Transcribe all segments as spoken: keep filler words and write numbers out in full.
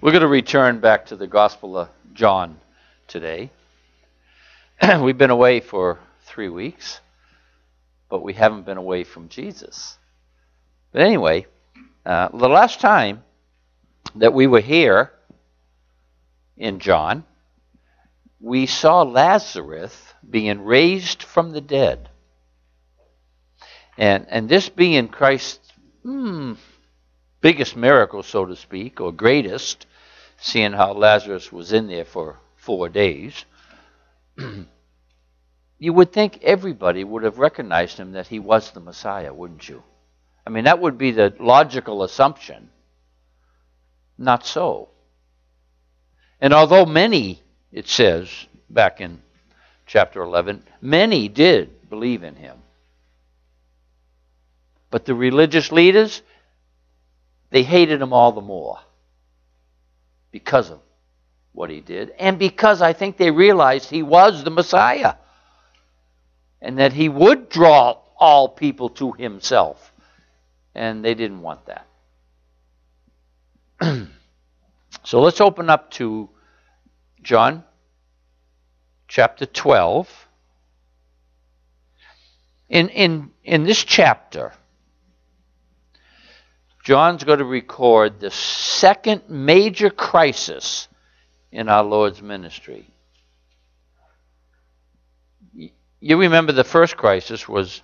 We're going to return back to the Gospel of John today. We've been away for three weeks, but we haven't been away from Jesus. But anyway, uh, the last time that we were here in John, we saw Lazarus being raised from the dead. And, and this being Christ's hmm, biggest miracle, so to speak, or greatest, seeing how Lazarus was in there for four days, you would think everybody would have recognized him that he was the Messiah, wouldn't you? I mean, that would be the logical assumption. Not so. And although many, it says back in chapter eleven, many did believe in him. But the religious leaders, they hated him all the more because of what he did, and because I think they realized he was the Messiah and that he would draw all people to himself. And they didn't want that. So let's open up to John chapter twelve. In, in, in this chapter, John's going to record the second major crisis in our Lord's ministry. You remember the first crisis was,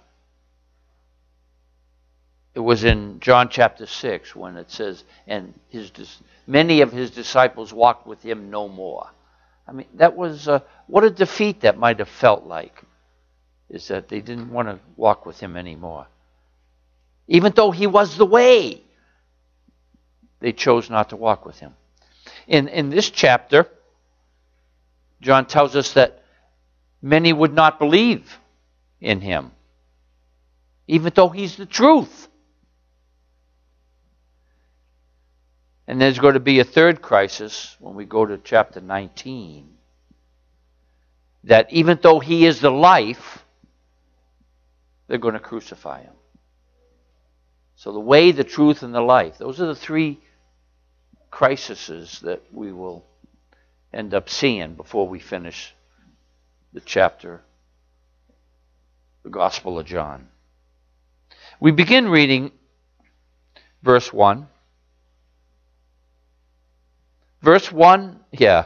it was in John chapter six when it says, and his many of his disciples walked with him no more. I mean, that was, uh, what a defeat that might have felt like, is that they didn't want to walk with him anymore. Even though he was the way, they chose not to walk with him. In, in this chapter, John tells us that many would not believe in him, even though he's the truth. And there's going to be a third crisis when we go to chapter nineteen, that even though he is the life, they're going to crucify him. So the way, the truth, and the life, those are the three crises that we will end up seeing before we finish the chapter, the Gospel of John. We begin reading verse one. Verse one, yeah.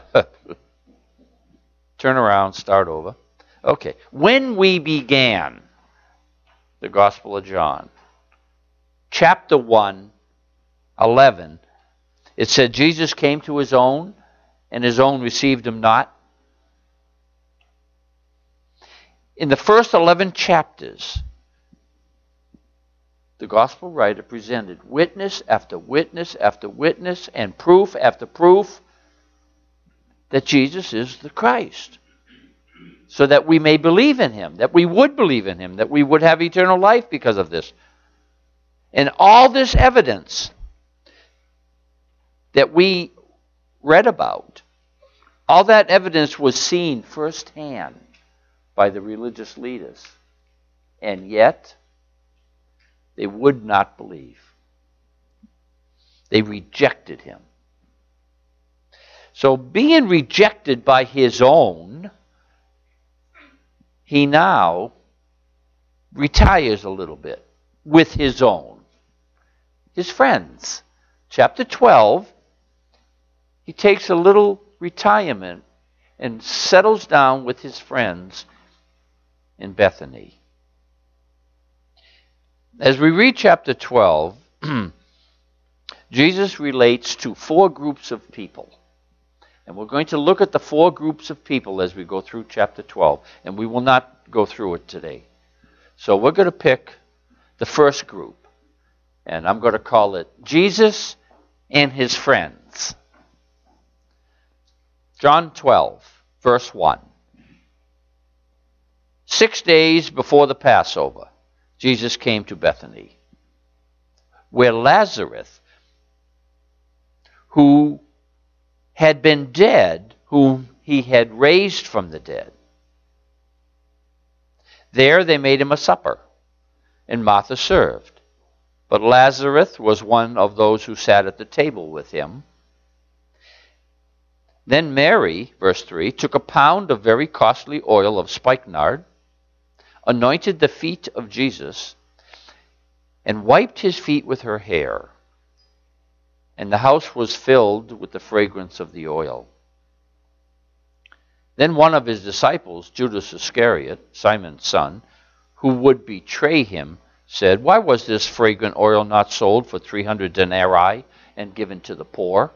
Turn around, start over. Okay. When we began the Gospel of John, chapter one, eleven, it said, Jesus came to his own, and his own received him not. In the first eleven chapters, the gospel writer presented witness after witness after witness and proof after proof that Jesus is the Christ, so that we may believe in him, that we would believe in him, that we would have eternal life because of this. And all this evidence that we read about, all that evidence was seen firsthand by the religious leaders. And yet, they would not believe. They rejected him. So being rejected by his own, he now retires a little bit with his own. His friends. Chapter twelve, he takes a little retirement and settles down with his friends in Bethany. As we read chapter twelve, Jesus relates to four groups of people. And we're going to look at the four groups of people as we go through chapter twelve. And we will not go through it today. So we're going to pick the first group. And I'm going to call it Jesus and his friends. John twelve, verse one. Six days before the Passover, Jesus came to Bethany, where Lazarus, who had been dead, whom he had raised from the dead. There they made him a supper, and Martha served. But Lazarus was one of those who sat at the table with him. Then Mary, verse three, took a pound of very costly oil of spikenard, anointed the feet of Jesus, and wiped his feet with her hair. And the house was filled with the fragrance of the oil. Then one of his disciples, Judas Iscariot, Simon's son, who would betray him, said, "Why was this fragrant oil not sold for three hundred denarii and given to the poor?"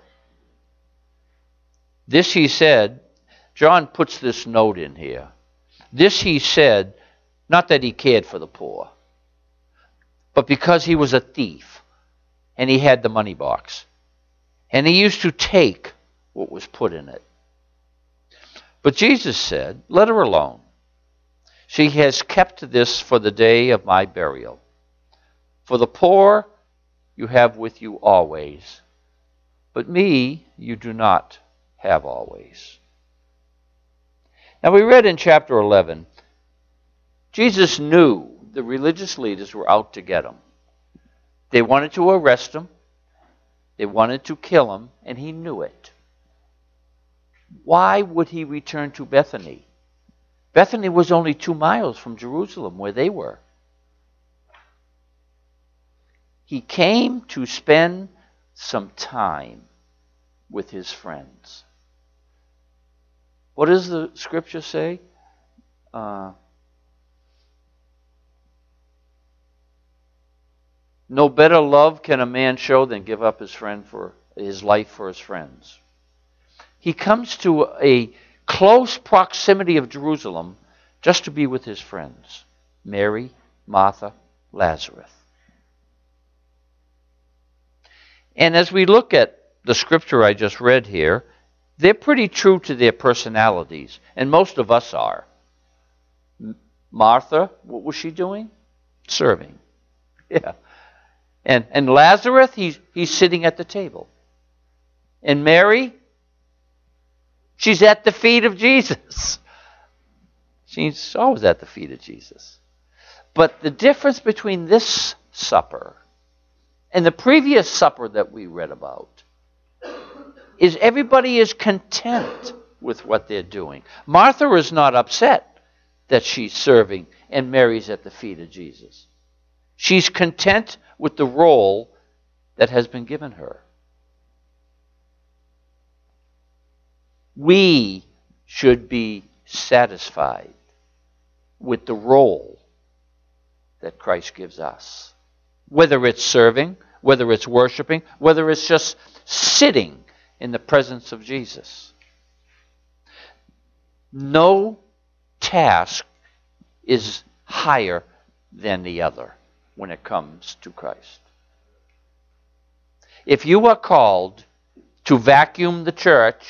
This he said, John puts this note in here. This he said, not that he cared for the poor, but because he was a thief and he had the money box. And he used to take what was put in it. But Jesus said, "Let her alone. She has kept this for the day of my burial. For the poor you have with you always, but me you do not have always." Now we read in chapter eleven, Jesus knew the religious leaders were out to get him. They wanted to arrest him. They wanted to kill him, and he knew it. Why would he return to Bethany? Bethany was only two miles from Jerusalem, where they were. He came to spend some time with his friends. What does the scripture say? Uh, No better love can a man show than give up his friend for his life for his friends. He comes to a close proximity of Jerusalem just to be with his friends, Mary, Martha, Lazarus. And as we look at the scripture I just read here, they're pretty true to their personalities, and most of us are. Martha, what was she doing? Serving. Yeah. And and Lazarus, he's he's sitting at the table. And Mary, she's at the feet of Jesus. She's always at the feet of Jesus. But the difference between this supper and the previous supper that we read about is everybody is content with what they're doing. Martha is not upset that she's serving and Mary's at the feet of Jesus. She's content with the role that has been given her. We should be satisfied with the role that Christ gives us. Whether it's serving, whether it's worshiping, whether it's just sitting in the presence of Jesus. No task is higher than the other when it comes to Christ. If you are called to vacuum the church,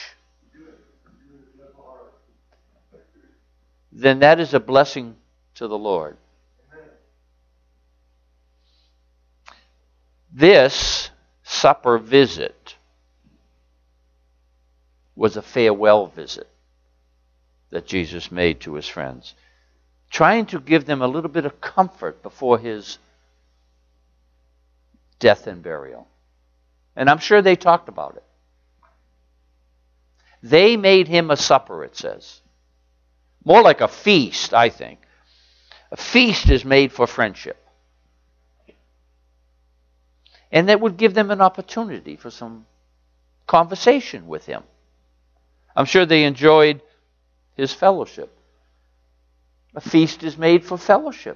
then that is a blessing to the Lord. This supper visit was a farewell visit that Jesus made to his friends, trying to give them a little bit of comfort before his death and burial. And I'm sure they talked about it. They made him a supper, it says. More like a feast, I think. A feast is made for friendship. And that would give them an opportunity for some conversation with him. I'm sure they enjoyed his fellowship. A feast is made for fellowship.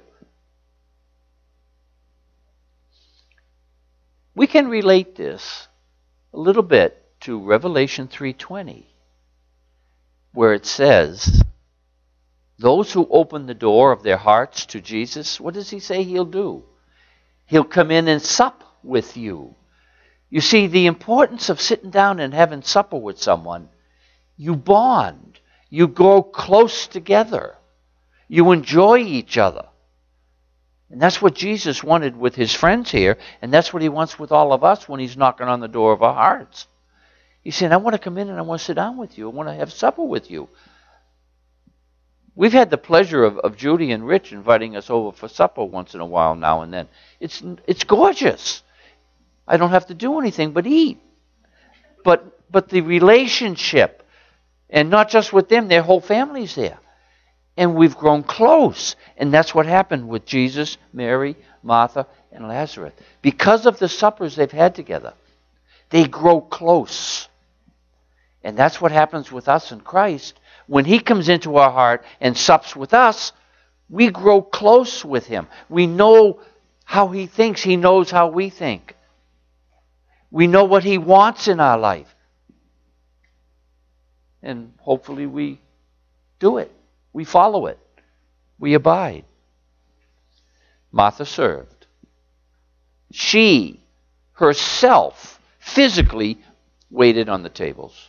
We can relate this a little bit to Revelation three twenty, where it says, those who open the door of their hearts to Jesus, what does he say he'll do? He'll come in and sup with you. You see, the importance of sitting down and having supper with someone, you bond. You grow close together. You enjoy each other. And that's what Jesus wanted with his friends here, and that's what he wants with all of us when he's knocking on the door of our hearts. He's saying, I want to come in and I want to sit down with you. I want to have supper with you. We've had the pleasure of, of Judy and Rich inviting us over for supper once in a while now and then. It's it's gorgeous. I don't have to do anything but eat. But but the relationship, And not just with them, their whole family's there. And we've grown close. And that's what happened with Jesus, Mary, Martha, and Lazarus. Because of the suppers they've had together, they grow close. And that's what happens with us in Christ. When he comes into our heart and sups with us, we grow close with him. We know how he thinks. He knows how we think. We know what he wants in our life. And hopefully we do it. We follow it. We abide. Martha served. She herself physically waited on the tables.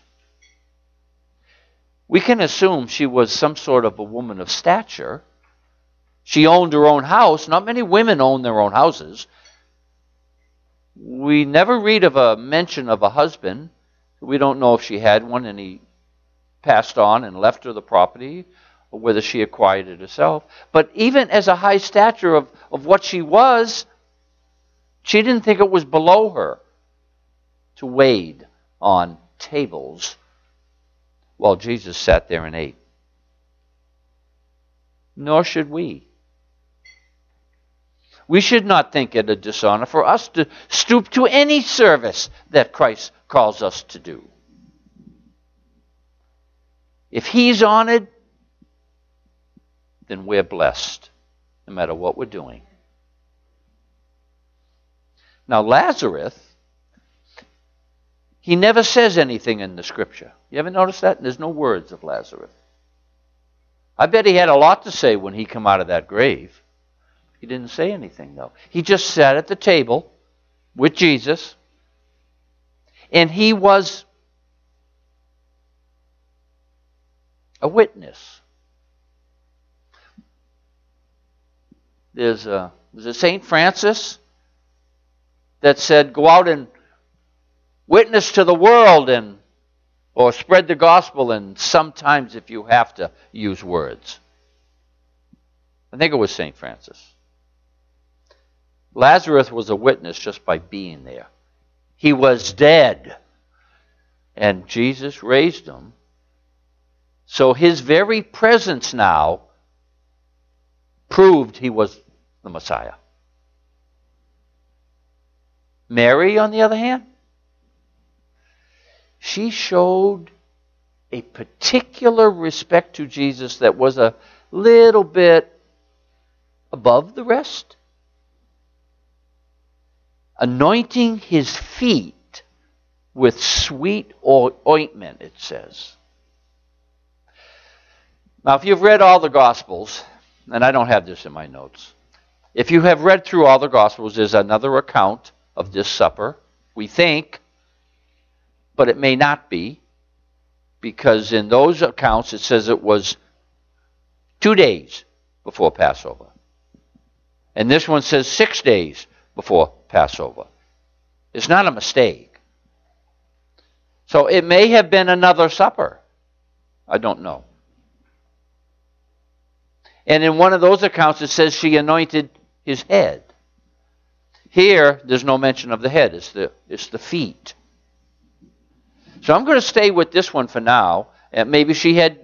We can assume she was some sort of a woman of stature. She owned her own house. Not many women own their own houses. We never read of a mention of a husband. We don't know if she had one and he passed on and left her the property, or whether she acquired it herself. But even as a high stature of, of what she was, she didn't think it was below her to wait on tables while Jesus sat there and ate. Nor should we. We should not think it a dishonor for us to stoop to any service that Christ calls us to do. If he's honored, then we're blessed, no matter what we're doing. Now, Lazarus, he never says anything in the scripture. You ever notice that? There's no words of Lazarus. I bet he had a lot to say when he came out of that grave. He didn't say anything, though. He just sat at the table with Jesus, and he was a witness. There's a, was it Saint Francis that said, go out and witness to the world and or spread the gospel, and sometimes if you have to use words. I think it was Saint Francis. Lazarus was a witness just by being there. He was dead, and Jesus raised him. So his very presence now proved he was the Messiah. Mary, on the other hand, she showed a particular respect to Jesus that was a little bit above the rest. Anointing his feet with sweet ointment, it says. Now, if you've read all the Gospels, and I don't have this in my notes, if you have read through all the Gospels, there's another account of this supper, we think, but it may not be, because in those accounts it says it was two days before Passover. And this one says six days before Passover. It's not a mistake. So it may have been another supper. I don't know. And in one of those accounts it says she anointed his head. Here, there's no mention of the head. It's the, it's the feet. So I'm going to stay with this one for now. And maybe she had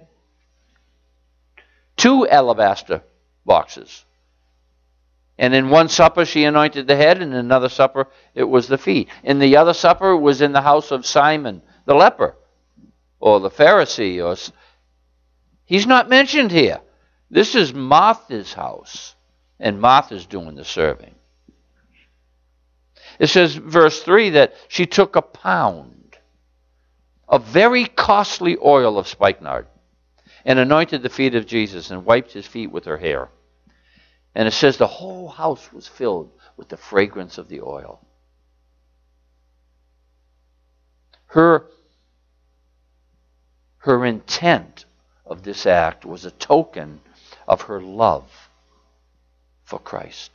two alabaster boxes. And in one supper she anointed the head, and in another supper it was the feet. In the other supper was in the house of Simon the leper, or the Pharisee. Or he's not mentioned here. This is Martha's house, and Martha's doing the serving. It says, verse three, that she took a pound of very costly oil of spikenard and anointed the feet of Jesus and wiped his feet with her hair. And it says the whole house was filled with the fragrance of the oil. Her, her intent of this act was a token of her love for Christ.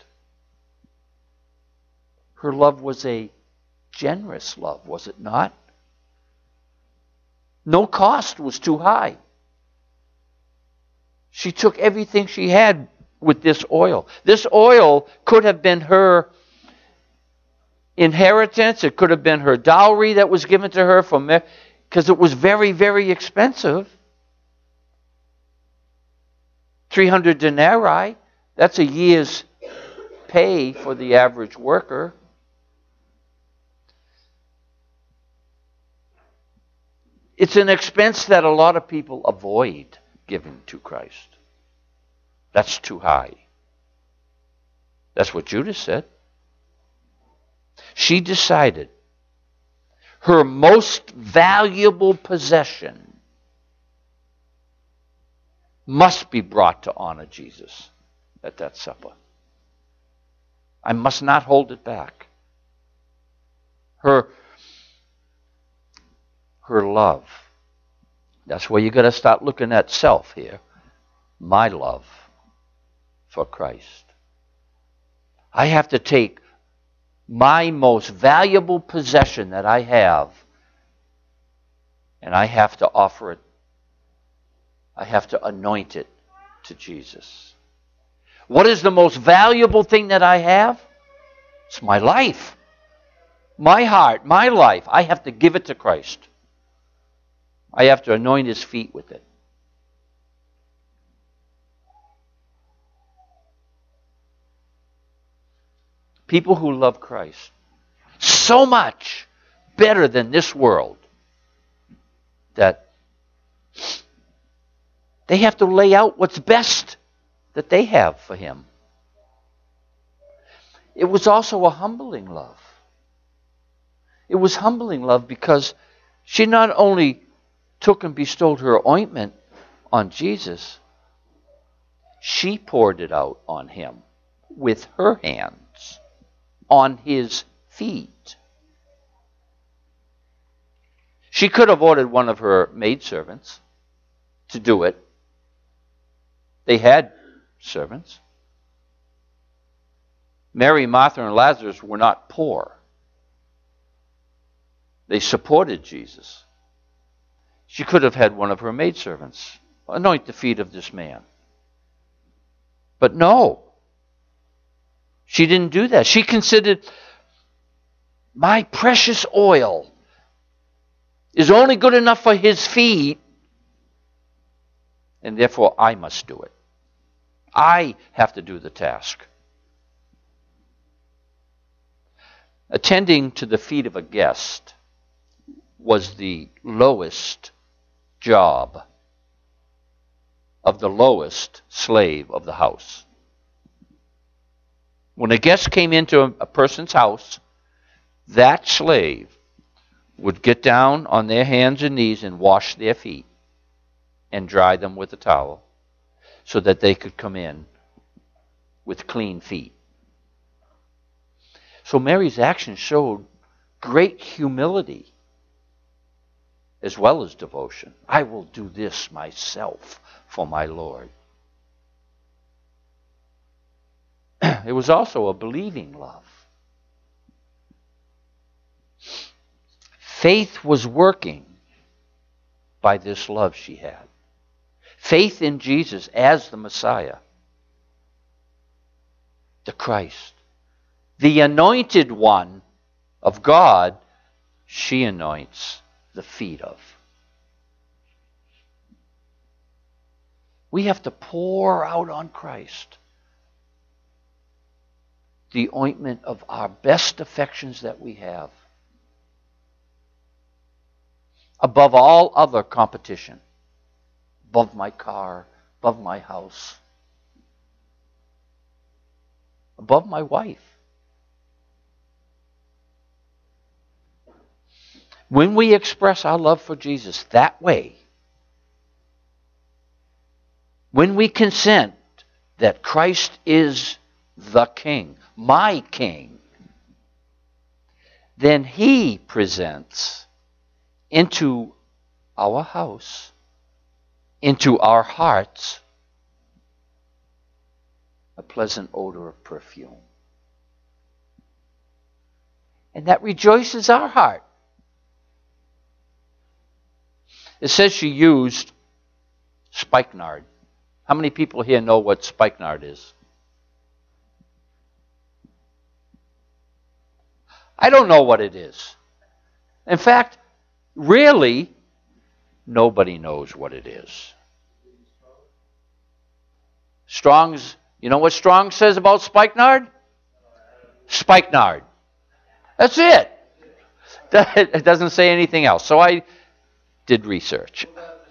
Her love was a generous love, was it not? No cost was too high. She took everything she had with this oil. This oil could have been her inheritance. It could have been her dowry that was given to her from, because it was very, very expensive. three hundred denarii, that's a year's pay for the average worker. It's an expense that a lot of people avoid giving to Christ. That's too high. That's what Judas said. She decided her most valuable possession must be brought to honor Jesus at that supper. I must not hold it back. Her, her love. That's where you got to start looking at self here. My love for Christ. I have to take my most valuable possession that I have, and I have to offer it. I have to anoint it to Jesus. What is the most valuable thing that I have? It's my life. My heart, my life. I have to give it to Christ. I have to anoint his feet with it. People who love Christ so much better than this world that they have to lay out what's best that they have for him. It was also a humbling love. It was humbling love because she not only took and bestowed her ointment on Jesus, she poured it out on him with her hands on his feet. She could have ordered one of her maidservants to do it. They had servants. Mary, Martha, and Lazarus were not poor. They supported Jesus. She could have had one of her maidservants anoint the feet of this man. But no. She didn't do that. She considered, my precious oil is only good enough for his feet, and therefore I must do it. I have to do the task. Attending to the feet of a guest was the lowest job of the lowest slave of the house. When a guest came into a, a person's house, that slave would get down on their hands and knees and wash their feet and dry them with a towel so that they could come in with clean feet. So Mary's action showed great humility as well as devotion. I will do this myself for my Lord. It was also a believing love. Faith was working by this love she had. Faith in Jesus as the Messiah, the Christ, the anointed one of God, she anoints the feet of. We have to pour out on Christ the ointment of our best affections that we have, above all other competition, above my car, above my house, above my wife. When we express our love for Jesus that way, when we consent that Christ is the King, my King, then he presents into our house, into our hearts, a pleasant odor of perfume. And that rejoices our heart. It says she used spikenard. How many people here know what spikenard is? I don't know what it is. In fact, really, nobody knows what it is. Strong's, you know what Strong says about spikenard? Spikenard. That's it. It doesn't say anything else. So I did research.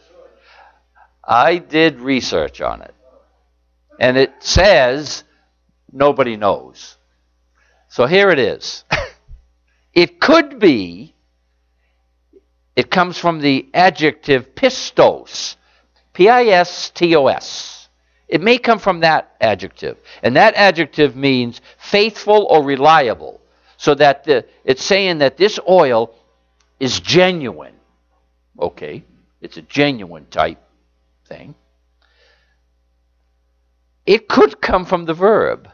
I did research on it. And it says nobody knows. So here it is. It could be, it comes from the adjective pistos, P I S T O S. It may come from that adjective. And that adjective means faithful or reliable. So that the, it's saying that this oil is genuine. Okay, it's a genuine type thing. It could come from the verb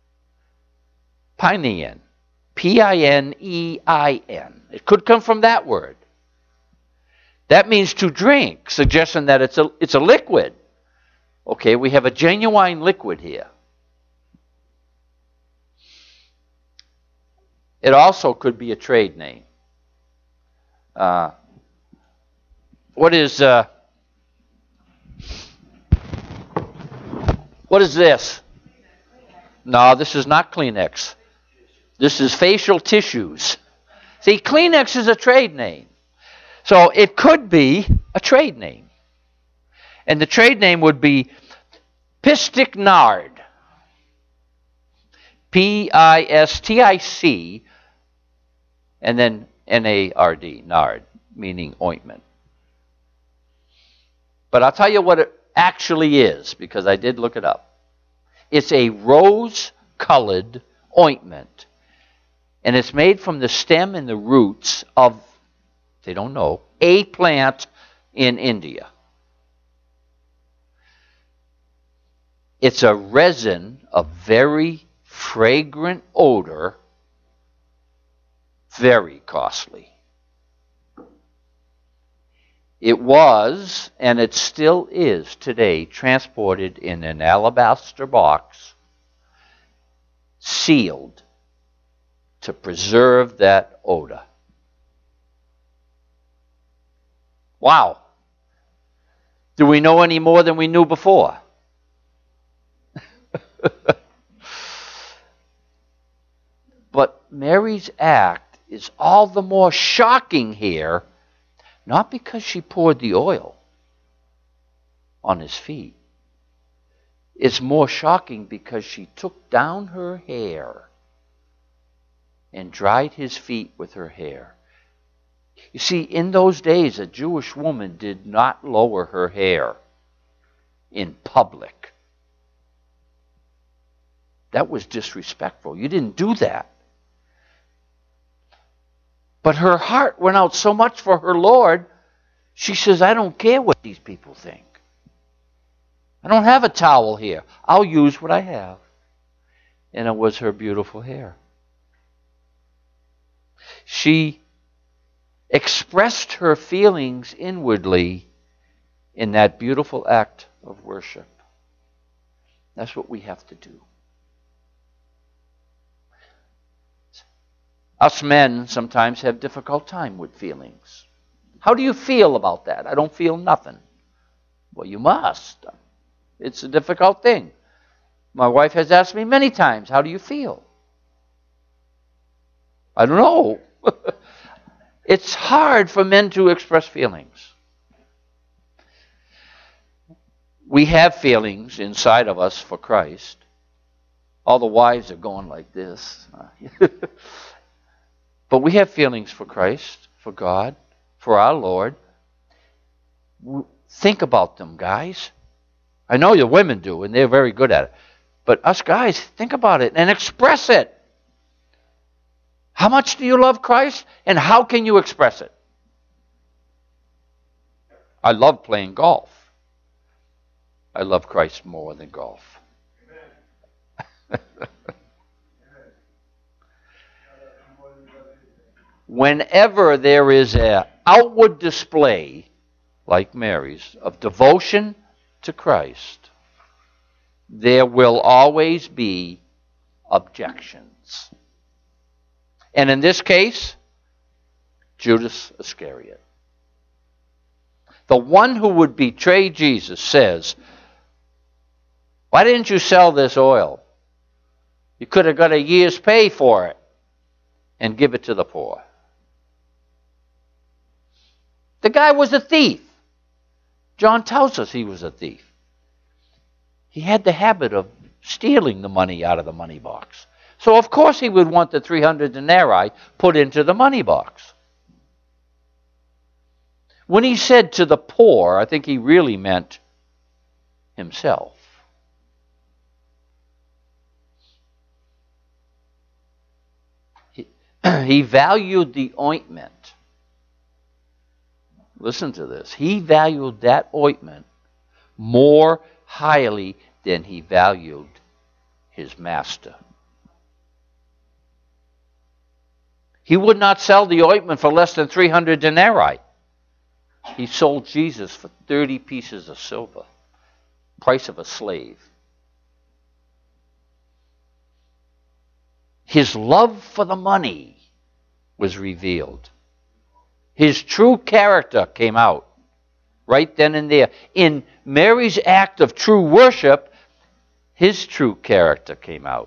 pinein, P I N E I N. It could come from that word. That means to drink, suggesting that it's a, it's a liquid. Okay, we have a genuine liquid here. It also could be a trade name. Uh, what is uh, what is this? No, this is not Kleenex. This is facial tissues. See, Kleenex is a trade name. So it could be a trade name. And the trade name would be Pistic Nard. P I S T I C and then N A R D, nard, meaning ointment. But I'll tell you what it actually is, because I did look it up. It's a rose-colored ointment. And it's made from the stem and the roots of, they don't know, a plant in India. It's a resin of very fragrant odor, very costly. It was, and it still is today, transported in an alabaster box, sealed, to preserve that odor. Wow. Do we know any more than we knew before? But Mary's act is all the more shocking here, not because she poured the oil on his feet. It's more shocking because she took down her hair and dried his feet with her hair. You see, in those days, a Jewish woman did not lower her hair in public. That was disrespectful. You didn't do that. But her heart went out so much for her Lord, she says, I don't care what these people think. I don't have a towel here. I'll use what I have. And it was her beautiful hair. She expressed her feelings inwardly in that beautiful act of worship. That's what we have to do. Us men sometimes have difficult time with feelings. How do you feel about that? I don't feel nothing. Well, you must. It's a difficult thing. My wife has asked me many times, how do you feel? I don't know. It's hard for men to express feelings. We have feelings inside of us for Christ. All the wives are going like this. But we have feelings for Christ, for God, for our Lord. Think about them, guys. I know the women do, and they're very good at it. But us guys, think about it and express it. How much do you love Christ, and how can you express it? I love playing golf. I love Christ more than golf. Whenever there is an outward display, like Mary's, of devotion to Christ, there will always be objections. And in this case, Judas Iscariot, the one who would betray Jesus, says, Why didn't you sell this oil? You could have got a year's pay for it and give it to the poor. The guy was a thief. John tells us he was a thief. He had the habit of stealing the money out of the money box. So of course he would want the three hundred denarii put into the money box. When he said to the poor, I think he really meant himself. He, he valued the ointment. Listen to this. He valued that ointment more highly than he valued his master. He would not sell the ointment for less than three hundred denarii. He sold Jesus for thirty pieces of silver, price of a slave. His love for the money was revealed. His true character came out right then and there. In Mary's act of true worship, his true character came out.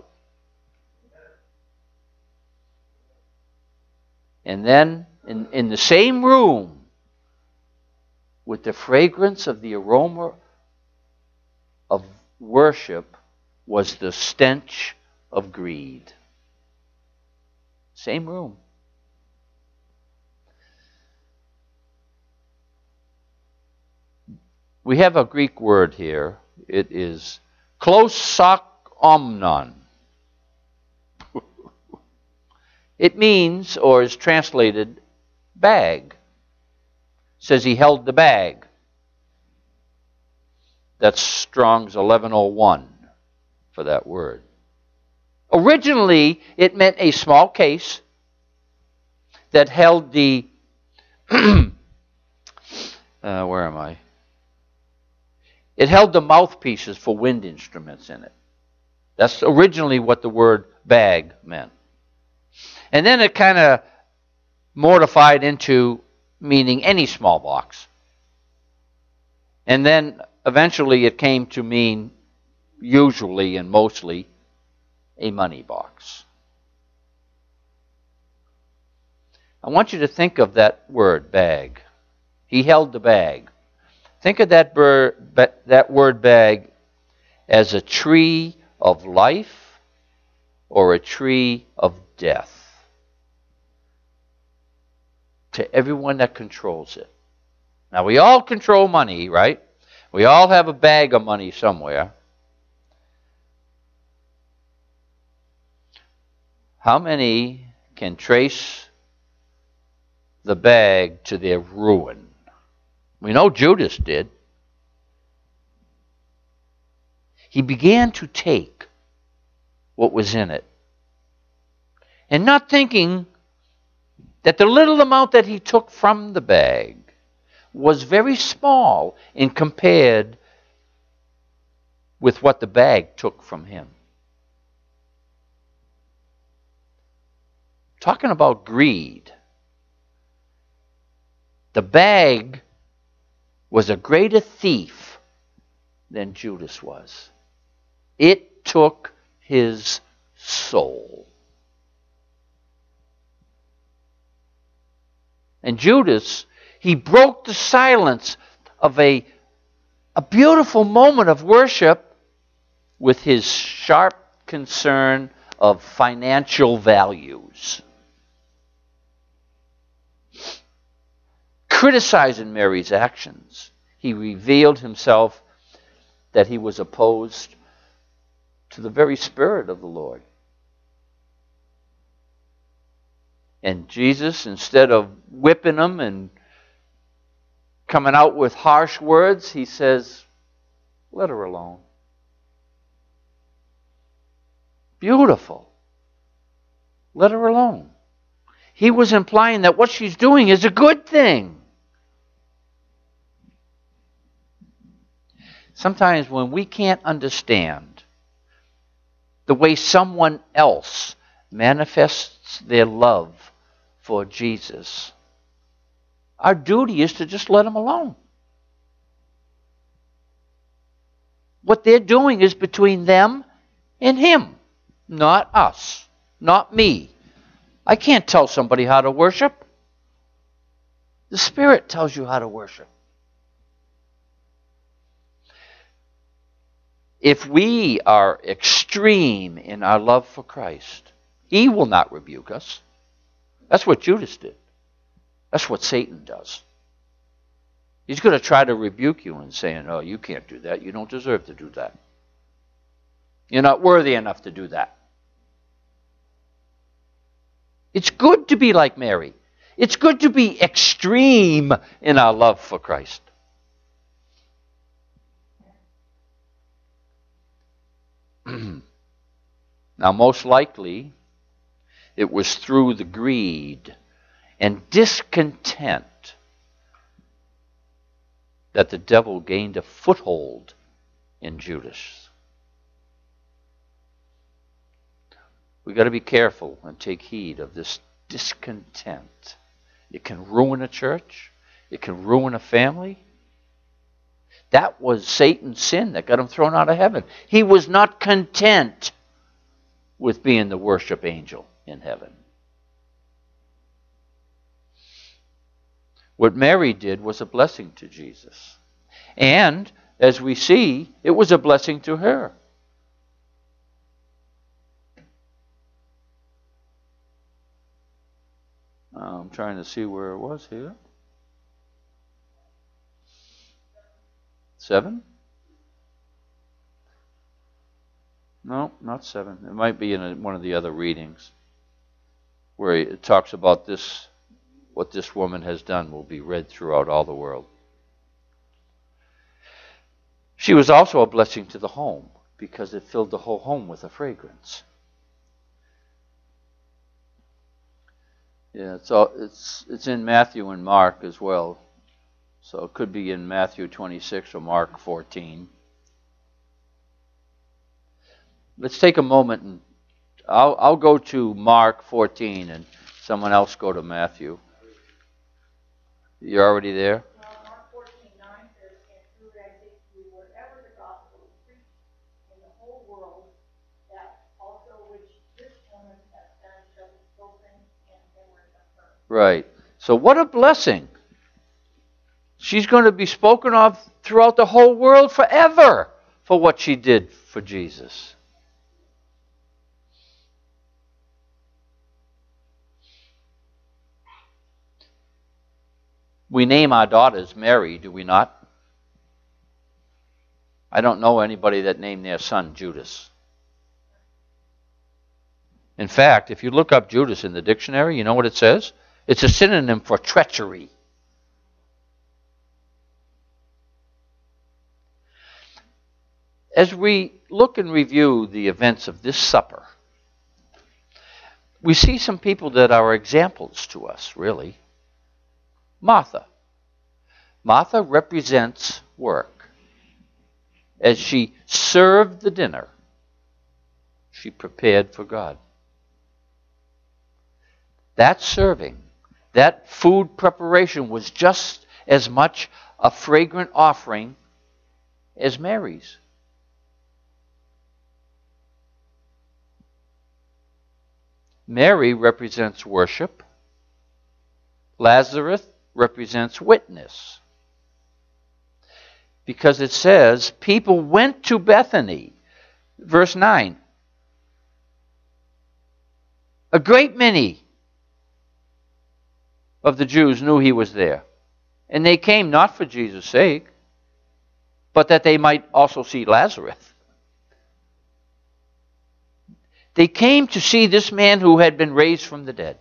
And then, in, in the same room, with the fragrance of the aroma of worship, was the stench of greed. Same room. We have a Greek word here. It is klosokomnon. It means, or is translated, bag. It says he held the bag. That's Strong's eleven oh one for that word. Originally, it meant a small case that held the, uh, where am I? It held the mouthpieces for wind instruments in it. That's originally what the word bag meant. And then it kind of mortified into meaning any small box. And then eventually it came to mean, usually and mostly, a money box. I want you to think of that word, bag. He held the bag. Think of that, bird, that word bag as a tree of life or a tree of death to everyone that controls it. Now, we all control money, right? We all have a bag of money somewhere. How many can trace the bag to their ruin? We know Judas did. He began to take what was in it, and not thinking that the little amount that he took from the bag was very small in compared with what the bag took from him. Talking about greed, the bag was a greater thief than Judas was. It took his soul. And Judas, he broke the silence of a, a beautiful moment of worship with his sharp concern of financial values. Criticizing Mary's actions, he revealed himself that he was opposed to the very Spirit of the Lord. And Jesus, instead of whipping him and coming out with harsh words, he says, let her alone. Beautiful. Let her alone. He was implying that what she's doing is a good thing. Sometimes when we can't understand the way someone else manifests their love for Jesus, our duty is to just let them alone. What they're doing is between them and him, not us, not me. I can't tell somebody how to worship. The Spirit tells you how to worship. If we are extreme in our love for Christ, he will not rebuke us. That's what Judas did. That's what Satan does. He's going to try to rebuke you and saying, oh, you can't do that. You don't deserve to do that. You're not worthy enough to do that. It's good to be like Mary. It's good to be extreme in our love for Christ. Now, most likely, it was through the greed and discontent that the devil gained a foothold in Judas. We've got to be careful and take heed of this discontent. It can ruin a church. It can ruin a family. That was Satan's sin that got him thrown out of heaven. He was not content with being the worship angel in heaven. What Mary did was a blessing to Jesus. And, as we see, it was a blessing to her. I'm trying to see where it was here. Seven? No, not seven. It might be in a, one of the other readings where it talks about this, what this woman has done will be read throughout all the world. She was also a blessing to the home because it filled the whole home with a fragrance. Yeah, so it's it's in Matthew and Mark as well. So it could be in Matthew twenty-six or Mark fourteen. Let's take a moment and I'll I'll go to Mark fourteen and someone else go to Matthew. You're already there? Well, Mark fourteen nine says, and truly I say to you, wherever the gospel is preached in the whole world, that also which this woman has done shall be spoken in memory of her. Right. So what a blessing. She's going to be spoken of throughout the whole world forever for what she did for Jesus. We name our daughters Mary, do we not? I don't know anybody that named their son Judas. In fact, if you look up Judas in the dictionary, you know what it says? It's a synonym for treachery. As we look and review the events of this supper, we see some people that are examples to us, really. Martha. Martha represents work. As she served the dinner, she prepared for God. That serving, that food preparation was just as much a fragrant offering as Mary's. Mary represents worship. Lazarus represents witness. Because it says, people went to Bethany. Verse nine. A great many of the Jews knew he was there. And they came not for Jesus' sake, but that they might also see Lazarus. They came to see this man who had been raised from the dead.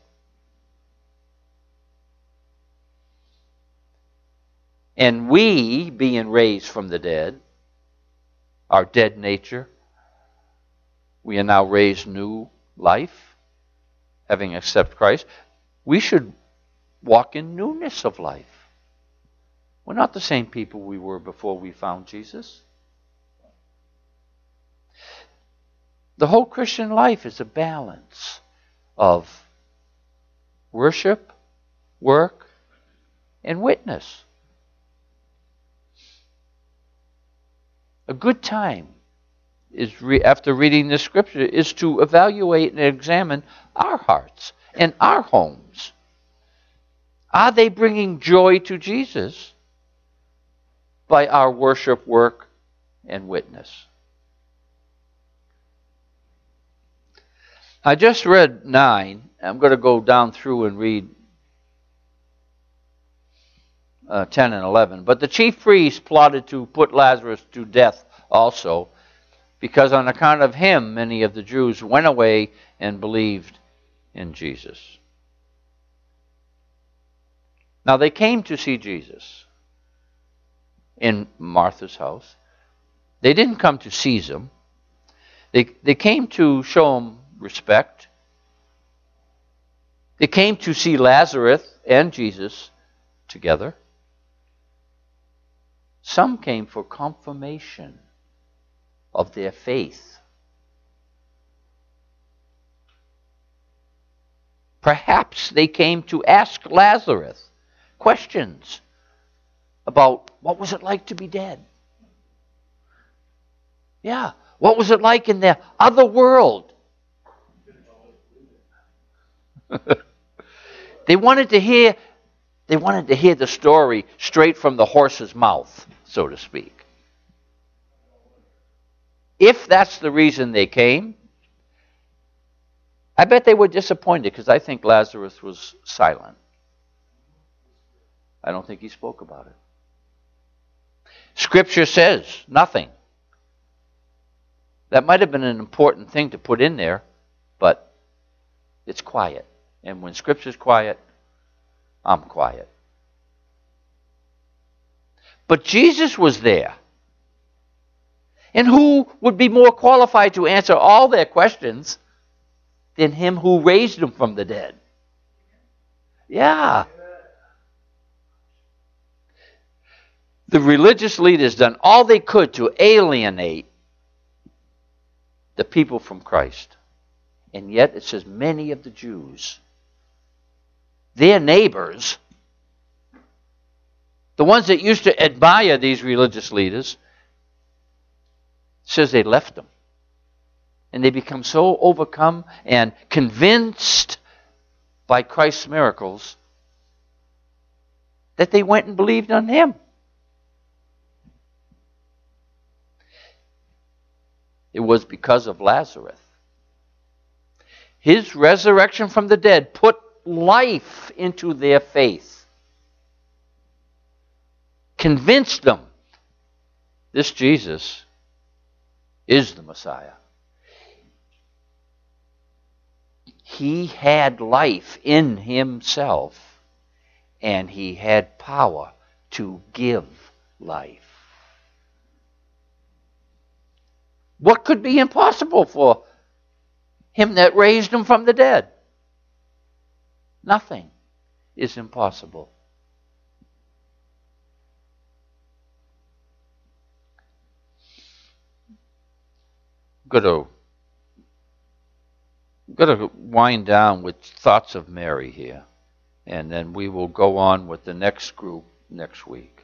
And we, being raised from the dead, our dead nature, we are now raised new life, having accepted Christ. We should walk in newness of life. We're not the same people we were before we found Jesus. The whole Christian life is a balance of worship, work, and witness. A good time is re- after reading this scripture is to evaluate and examine our hearts and our homes. Are they bringing joy to Jesus by our worship, work, and witness? I just read nine. I'm going to go down through and read uh, ten and eleven. But the chief priests plotted to put Lazarus to death also, because on account of him many of the Jews went away and believed in Jesus. Now they came to see Jesus in Martha's house. They didn't come to seize him. They, they came to show him respect. They came to see Lazarus and Jesus together. Some came for confirmation of their faith. Perhaps they came to ask Lazarus questions about what was it like to be dead? Yeah, what was it like in the other world? They wanted to hear they wanted to hear the story straight from the horse's mouth, so to speak. If that's the reason they came, I bet they were disappointed, because I think Lazarus was silent. I don't think he spoke about it. Scripture says nothing. That might have been an important thing to put in there, but it's quiet. And when Scripture's quiet, I'm quiet. But Jesus was there. And who would be more qualified to answer all their questions than him who raised them from the dead? Yeah. The religious leaders done all they could to alienate the people from Christ. And yet it says many of the Jews, their neighbors, the ones that used to admire these religious leaders, says they left them. And they become so overcome and convinced by Christ's miracles that they went and believed on him. It was because of Lazarus. His resurrection from the dead put life into their faith. Convinced them this Jesus is the Messiah. He had life in himself, and he had power to give life. What could be impossible for him that raised him from the dead? Nothing is impossible. Got to, got to wind down with thoughts of Mary here, and then we will go on with the next group next week.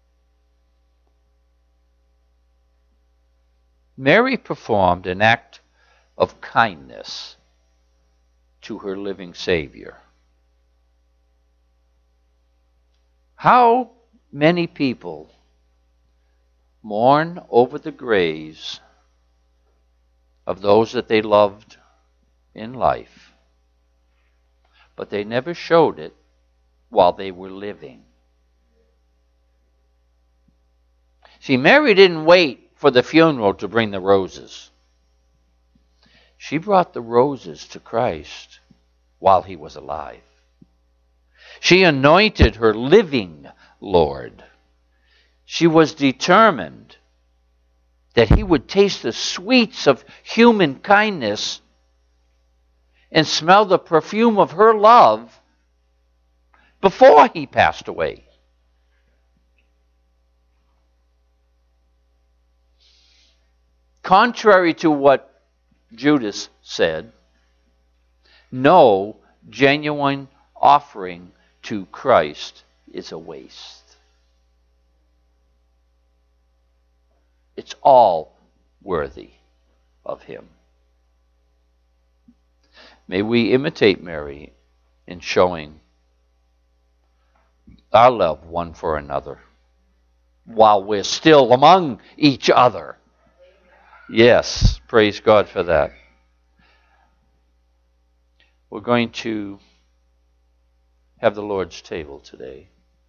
Mary performed an act of kindness to her living Savior. How many people mourn over the graves of those that they loved in life, but they never showed it while they were living. See, Mary didn't wait for the funeral to bring the roses. She brought the roses to Christ while he was alive. She anointed her living Lord. She was determined that he would taste the sweets of human kindness and smell the perfume of her love before he passed away. Contrary to what Judas said, no genuine offering to Christ is a waste. It's all worthy of him. May we imitate Mary in showing our love one for another while we're still among each other. Yes, praise God for that. We're going to have the Lord's table today.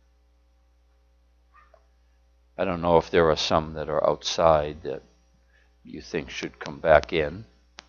I don't know if there are some that are outside that you think should come back in.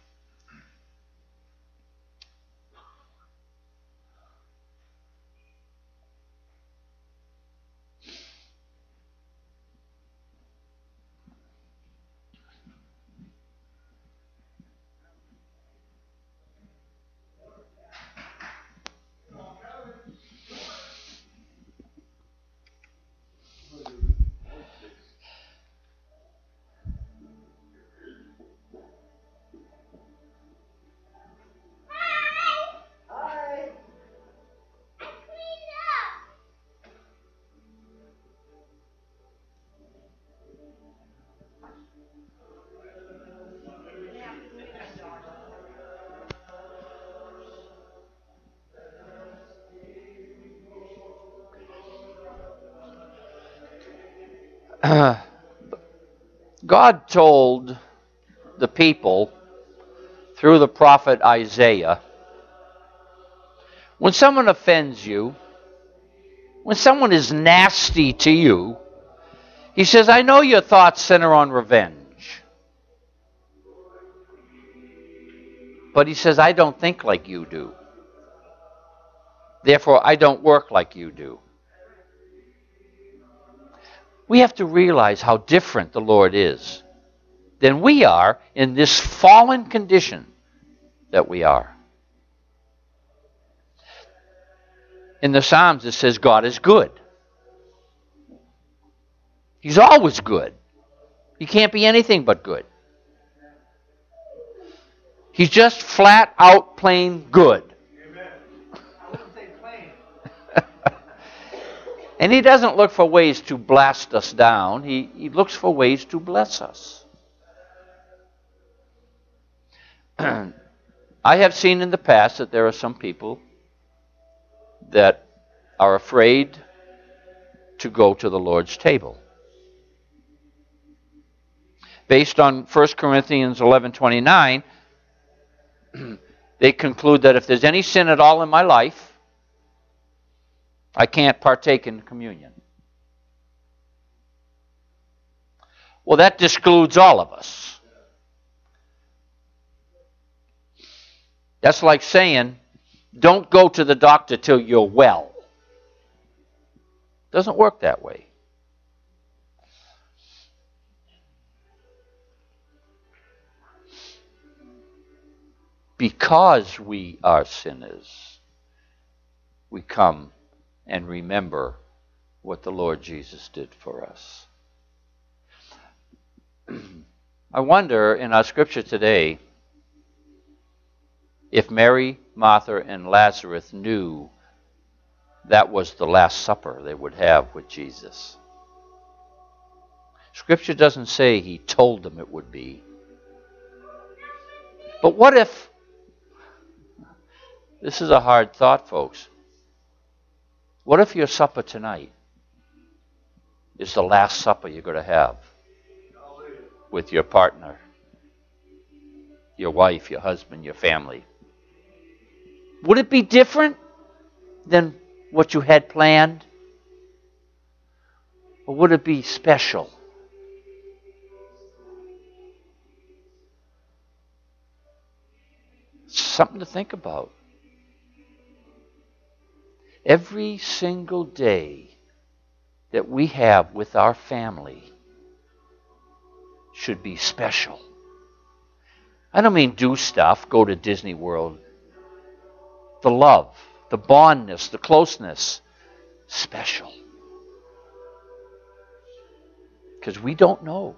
God told the people through the prophet Isaiah, when someone offends you, when someone is nasty to you, he says, I know your thoughts center on revenge. But he says, I don't think like you do. Therefore, I don't work like you do. We have to realize how different the Lord is than we are in this fallen condition that we are. In the Psalms it says God is good. He's always good. He can't be anything but good. He's just flat out plain good. And he doesn't look for ways to blast us down. He, he looks for ways to bless us. I have seen in the past that there are some people that are afraid to go to the Lord's table. Based on First Corinthians eleven twenty-nine, they conclude that if there's any sin at all in my life, I can't partake in communion. Well, that excludes all of us. That's like saying, don't go to the doctor till you're well. Doesn't work that way. Because we are sinners, we come and remember what the Lord Jesus did for us. I wonder in our scripture today if Mary, Martha, and Lazarus knew that was the Last Supper they would have with Jesus. Scripture doesn't say he told them it would be. But what if, this is a hard thought, folks, what if your supper tonight is the last supper you're going to have with your partner, your wife, your husband, your family? Would it be different than what you had planned? Or would it be special? Something to think about. Every single day that we have with our family should be special. I don't mean do stuff, go to Disney World. The love, the bondness, the closeness, special. Because we don't know.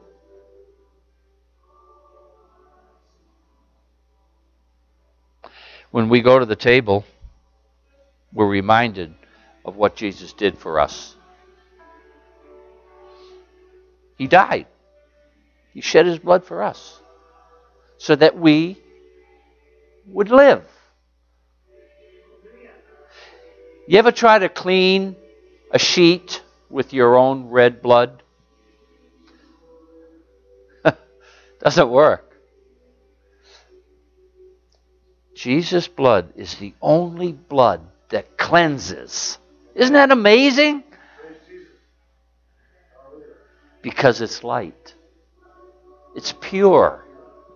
When we go to the table, we're reminded of what Jesus did for us. He died. He shed his blood for us so that we would live. You ever try to clean a sheet with your own red blood? Doesn't work. Jesus' blood is the only blood that cleanses. Isn't that amazing? Because it's light. It's pure.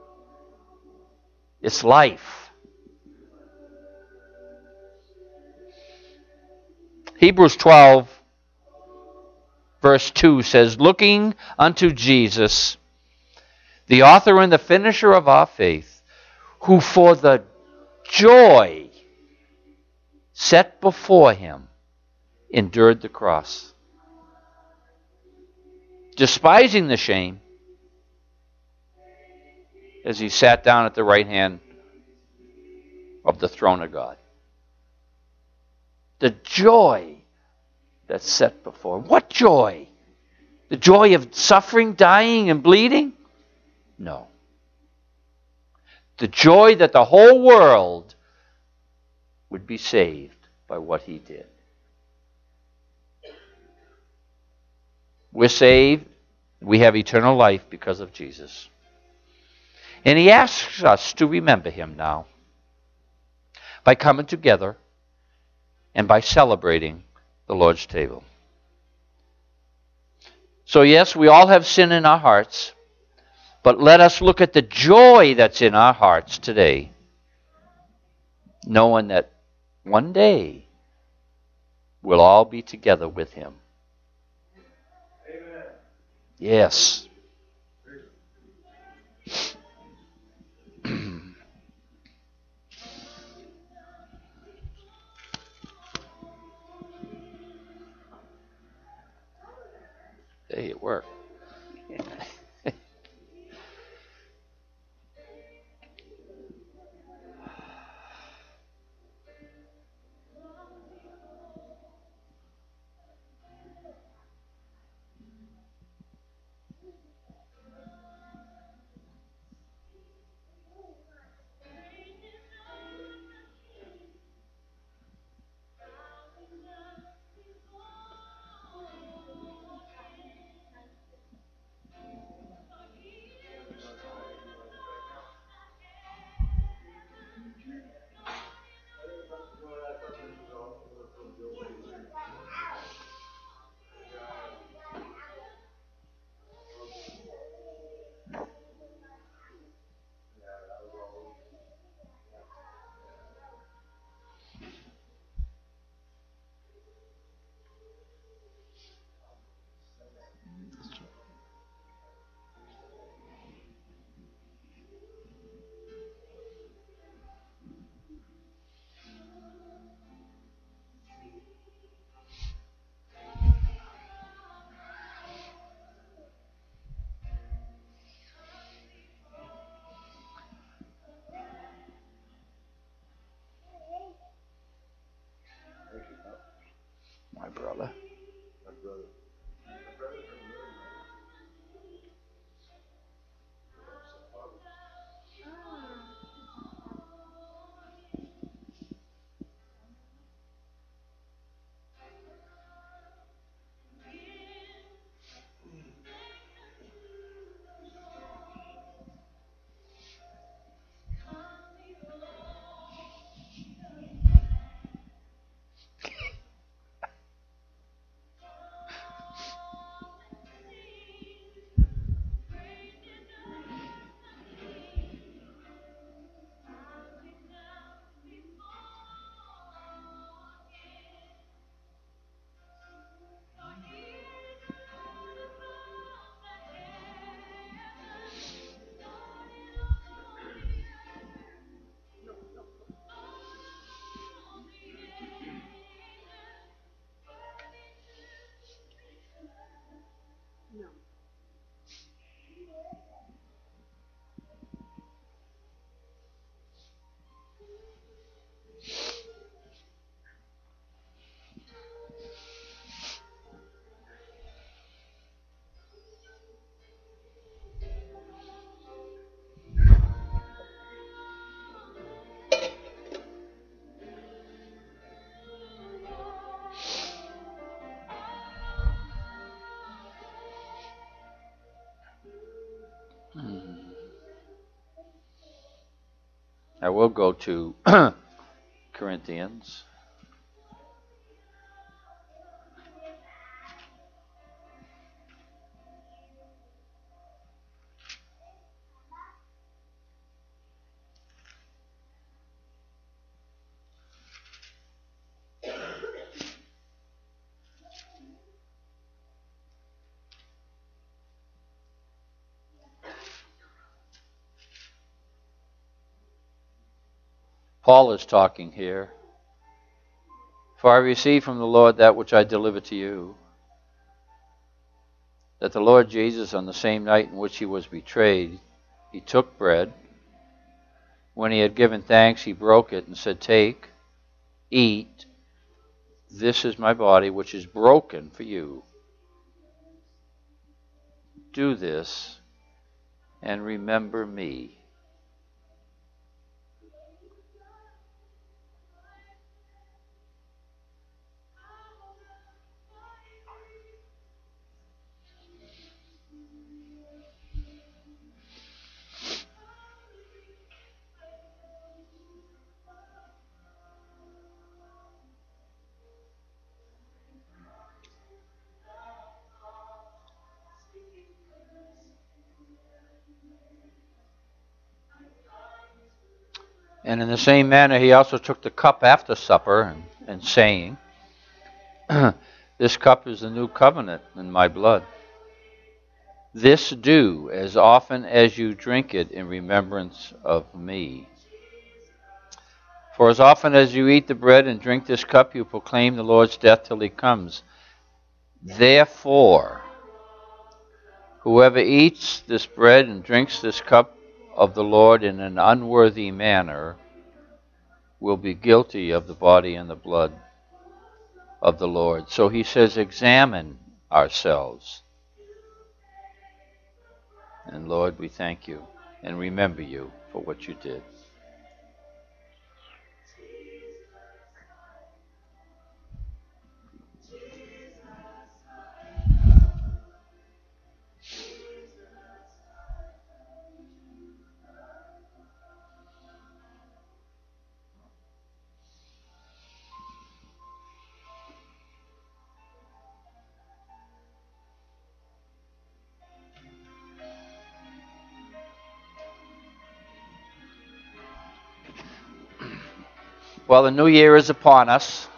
It's life. Hebrews twelve, verse two says, looking unto Jesus, the author and the finisher of our faith, who for the joy set before him endured the cross, despising the shame, as he sat down at the right hand of the throne of God. The joy that's set before him. What joy? The joy of suffering, dying, and bleeding? No. The joy that the whole world would be saved by what he did. We're saved. We have eternal life because of Jesus. And he asks us to remember him now by coming together and by celebrating the Lord's table. So yes, we all have sin in our hearts, but let us look at the joy that's in our hearts today, knowing that one day we'll all be together with him. Amen. Yes. Hey, it worked. My brother. My brother. I will go to Corinthians. Paul is talking here. For I received from the Lord that which I delivered to you, that the Lord Jesus, on the same night in which he was betrayed, he took bread. When he had given thanks, he broke it and said, "Take, eat. This is my body, which is broken for you. Do this and remember me." And in the same manner, he also took the cup after supper, and, and saying, "This cup is the new covenant in my blood. This do as often as you drink it in remembrance of me. For as often as you eat the bread and drink this cup, you proclaim the Lord's death till he comes. Therefore, whoever eats this bread and drinks this cup of the Lord in an unworthy manner will be guilty of the body and the blood of the Lord." So he says, examine ourselves. And Lord, we thank you and remember you for what you did. Well, the new year is upon us,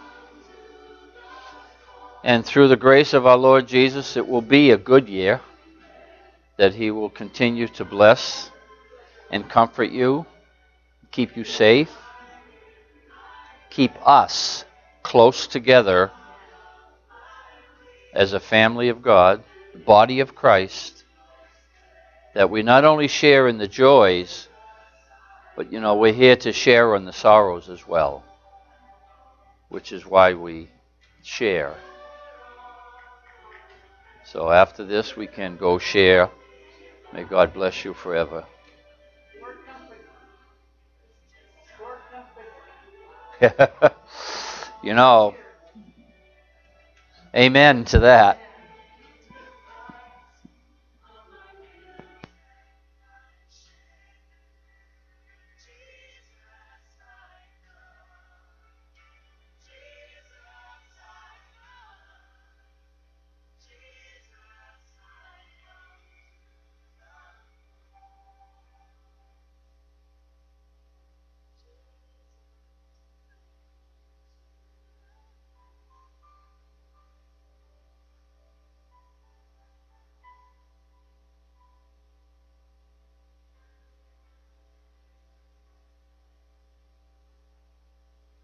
and through the grace of our Lord Jesus, it will be a good year, that he will continue to bless and comfort you, keep you safe, keep us close together as a family of God, the body of Christ, that we not only share in the joys, but, you know, we're here to share in the sorrows as well, which is why we share. So after this, we can go share. May God bless you forever. You know, amen to that.